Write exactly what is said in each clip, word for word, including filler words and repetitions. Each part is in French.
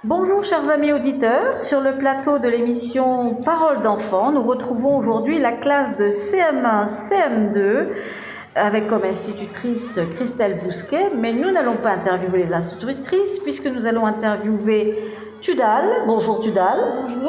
Bonjour chers amis auditeurs, sur le plateau de l'émission Parole d'enfants, nous retrouvons aujourd'hui la classe de C M un C M deux avec comme institutrice Christelle Bousquet, mais nous n'allons pas interviewer les institutrices puisque nous allons interviewer Tudal. Bonjour Tudal. Bonjour.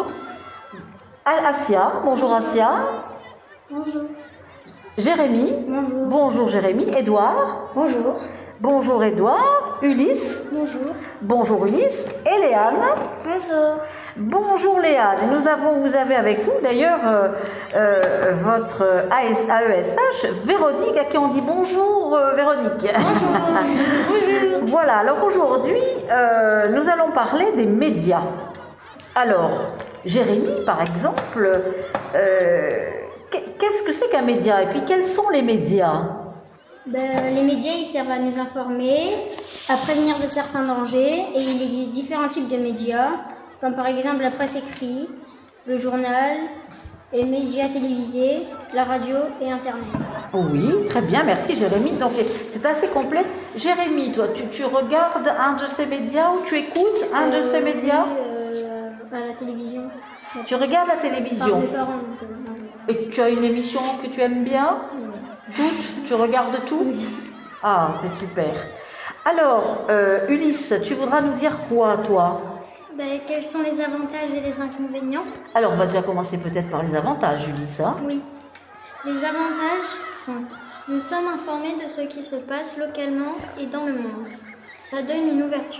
Assia. Bonjour Assia. Bonjour. Jérémy. Bonjour. Bonjour Jérémy. Édouard. Bonjour. Bonjour Édouard. Ulysse. Bonjour. Bonjour Ulysse. Et Léane. Bonjour. Bonjour Léane. Nous avons, vous avez avec vous d'ailleurs euh, euh, votre A S A E S H, Véronique, à qui on dit bonjour euh, Véronique. Bonjour. Bonjour. Voilà, alors aujourd'hui, euh, nous allons parler des médias. Alors, Jérémy, par exemple, euh, qu'est-ce que c'est qu'un média? Et puis, quels sont les médias? Ben, les médias, ils servent à nous informer, à prévenir de certains dangers, et il existe différents types de médias, comme par exemple la presse écrite, le journal, les médias télévisés, la radio et Internet. Oui, très bien, merci Jérémy. Donc, c'est assez complet. Jérémy, toi, tu, tu regardes un de ces médias ou tu écoutes un euh, de ces médias? Oui, euh, à la télévision. Tu regardes la télévision? Par mes parents, donc, euh, Et tu as une émission que tu aimes bien? oui. Toutes? Tu regardes tout? Oui. Ah, c'est super. Alors, euh, Ulysse, tu voudras nous dire quoi, toi? Ben, quels sont les avantages et les inconvénients? Alors, on va déjà commencer peut-être par les avantages, Ulysse. Hein? Oui. Les avantages sont: nous sommes informés de ce qui se passe localement et dans le monde. Ça donne une ouverture.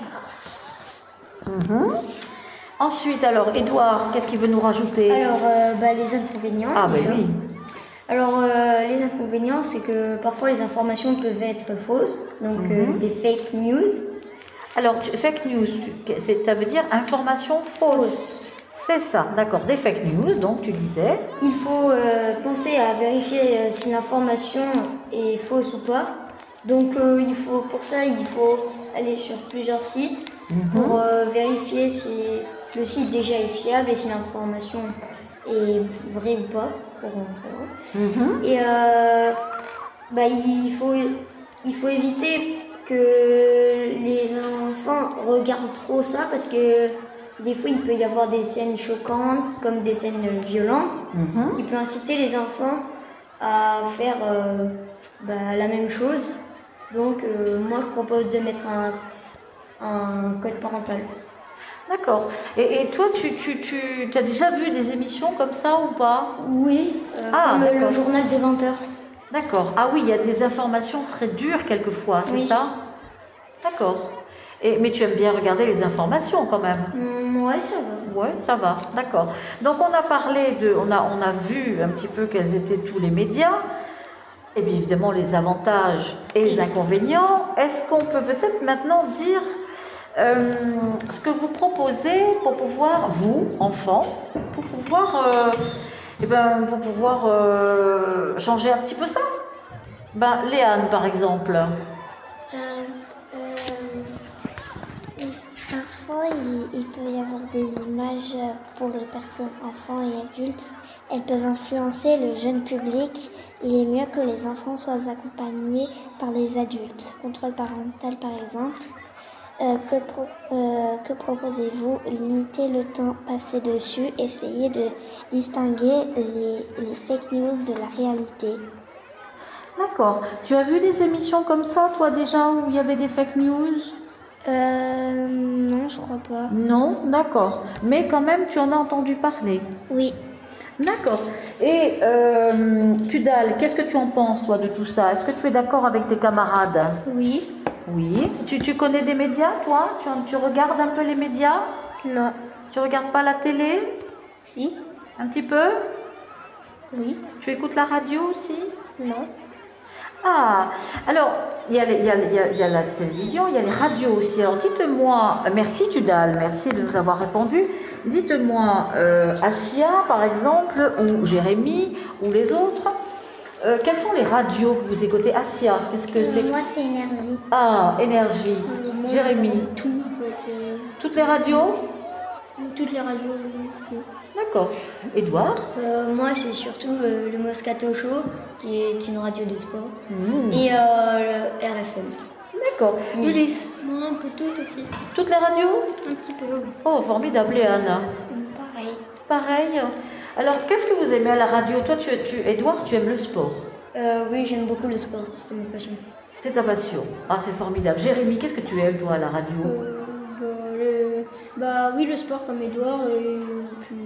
Mmh. Ensuite, alors, Édouard, qu'est-ce qu'il veut nous rajouter? Alors, euh, bah, les inconvénients. Ah, ben oui. Alors, euh, les inconvénients, c'est que parfois les informations peuvent être fausses, donc Mmh. euh, des fake news. Alors, tu, fake news, tu, c'est, ça veut dire information fausse. Fausse. C'est ça, d'accord. Des fake news, donc tu disais. Il faut euh, penser à vérifier euh, si l'information est fausse ou pas. Donc, euh, il faut, pour ça, il faut aller sur plusieurs sites Mmh. pour euh, vérifier si le site déjà est fiable et si l'information est vraie ou pas, pour en savoir. Mmh. Et euh, bah, il, faut, il faut éviter que les enfants regardent trop ça parce que des fois il peut y avoir des scènes choquantes comme des scènes violentes Mmh. qui peuvent inciter les enfants à faire euh, bah, la même chose. Donc euh, moi je propose de mettre un, un code parental. D'accord. Et, et toi, tu, tu, tu as déjà vu des émissions comme ça ou pas? Oui, euh, Ah, comme d'accord. le journal des vingt heures. D'accord. Ah oui, il y a des informations très dures quelquefois, c'est Oui. ça? D'accord. Et, mais tu aimes bien regarder les informations quand même? Hum, ouais, ça va. Ouais, ça va, d'accord. Donc on a parlé de, on a, on a vu un petit peu quels étaient tous les médias, et bien évidemment les avantages et les inconvénients. Est-ce qu'on peut peut-être maintenant dire euh, ce que vous proposez pour pouvoir, vous, enfants, pour pouvoir, euh, eh ben, pour pouvoir euh, changer un petit peu ça? Ben, Léane, par exemple. Euh, euh, parfois, il, il peut y avoir des images pour les personnes, enfants et adultes. Elles peuvent influencer le jeune public. Il est mieux que les enfants soient accompagnés par les adultes. Contrôle parental, par exemple. Euh, que, pro, euh, que proposez-vous? Limiter le temps passé dessus. Essayez de distinguer les, les fake news de la réalité. D'accord. Tu as vu des émissions comme ça, toi, déjà, où il y avait des fake news? Euh, non, je crois pas. Non, d'accord. Mais quand même, tu en as entendu parler. Oui. D'accord. Et euh, Tudal, qu'est-ce que tu en penses, toi, de tout ça? Est-ce que tu es d'accord avec tes camarades? Oui. Oui. Tu, tu connais des médias, toi? tu, tu regardes un peu les médias? Non. Tu regardes pas la télé? Si. Un petit peu? Oui. Tu écoutes la radio aussi? Non. Ah, alors, il y, a les- il y, a, il y, a, il y a la télévision, il y a les radios aussi. Alors, dites-moi, merci Tudal, merci de nous avoir répondu. Dites-moi, euh, Assia, par exemple, ou Jérémy, ou les autres, euh, quelles sont les radios que vous écoutez? Assia, qu'est-ce que c'est? Moi, c'est énergie. Ah, Énergie. Jérémy, Tout. euh, toutes les radios? Toutes les radios. oui. D'accord. Édouard? Euh, moi, c'est surtout euh, le Moscato Show, qui est une radio de sport, Mmh. et euh, le R F M. D'accord. Ulysse, Moi, un peu tout aussi. toutes les radios? Un petit peu, oui. Oh, formidable. Et Anna? Pareil. Pareil. Alors, qu'est-ce que vous aimez à la radio? Toi, tu, tu, Edouard, tu aimes le sport. Euh, oui, j'aime beaucoup le sport, c'est ma passion. C'est ta passion. Ah, c'est formidable. Jérémy, qu'est-ce que tu aimes, toi, à la radio? Euh, bah, le- bah oui, le sport comme Edouard et puis...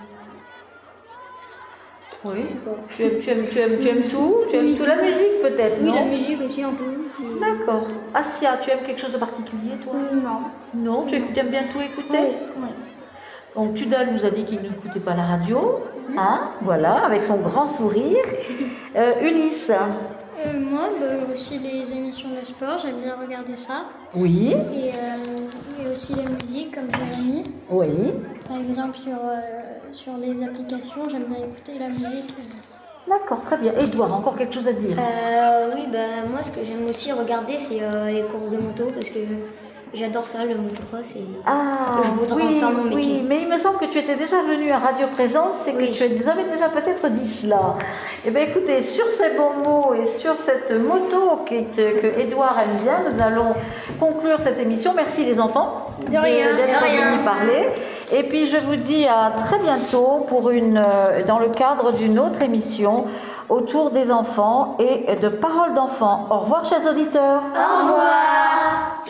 Oui. je sais pas. Tu aimes, tu aimes, tu aimes, tu aimes tout? Tu aimes Oui, tout? La musique, peut-être, Oui, non? la musique aussi un peu. D'accord. Asia, tu aimes quelque chose de particulier, toi? Non. Non, tu écoutes- tu aimes bien tout écouter? Oui. Donc, Tudal nous a dit qu'il n'écoutait pas la radio. Hein? Voilà, avec son grand sourire. Euh, Ulysse? Euh, moi, bah, aussi les émissions de sport, j'aime bien regarder ça. Oui. Et, euh, et aussi la musique, comme Jérémy. Oui. Par exemple, sur, euh, sur les applications, j'aime bien écouter la musique. D'accord, très bien. Edouard, encore quelque chose à dire? Euh, oui, bah, moi, ce que j'aime aussi regarder, c'est euh, les courses de moto parce que j'adore ça, le motocross. Et... Ah, je voudrais oui, en faire mon oui, métier. mais il me semble que tu étais déjà venu à Radio Présence et que Oui. tu nous avais déjà peut-être dit cela. Eh bien, écoutez, sur ces bons mots et sur cette moto qui te- que Edouard aime bien, nous allons conclure cette émission. Merci les enfants De rien, d'être de rien. venus parler. Et puis, je vous dis à très bientôt pour une, euh, dans le cadre d'une autre émission autour des enfants et de paroles d'enfants. Au revoir, chers auditeurs. Au revoir.